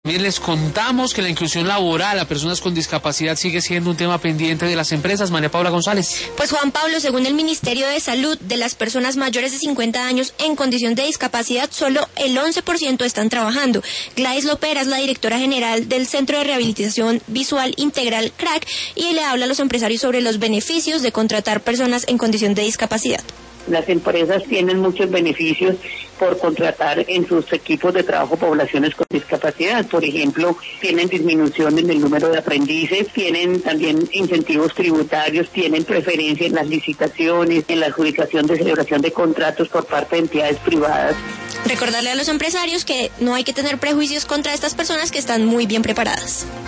También les contamos que la inclusión laboral a personas con discapacidad sigue siendo un tema pendiente de las empresas. María Paula González. Pues Juan Pablo, según el Ministerio de Salud, de las personas mayores de 50 años en condición de discapacidad, solo el 11% están trabajando. Gladys Lopera es la directora general del Centro de Rehabilitación Visual Integral CRAC y le habla a los empresarios sobre los beneficios de contratar personas en condición de discapacidad. Las empresas tienen muchos beneficios por contratar en sus equipos de trabajo poblaciones con discapacidad. Por ejemplo, tienen disminución en el número de aprendices, tienen también incentivos tributarios, tienen preferencia en las licitaciones, en la adjudicación de celebración de contratos por parte de entidades privadas. Recordarle a los empresarios que no hay que tener prejuicios contra estas personas que están muy bien preparadas.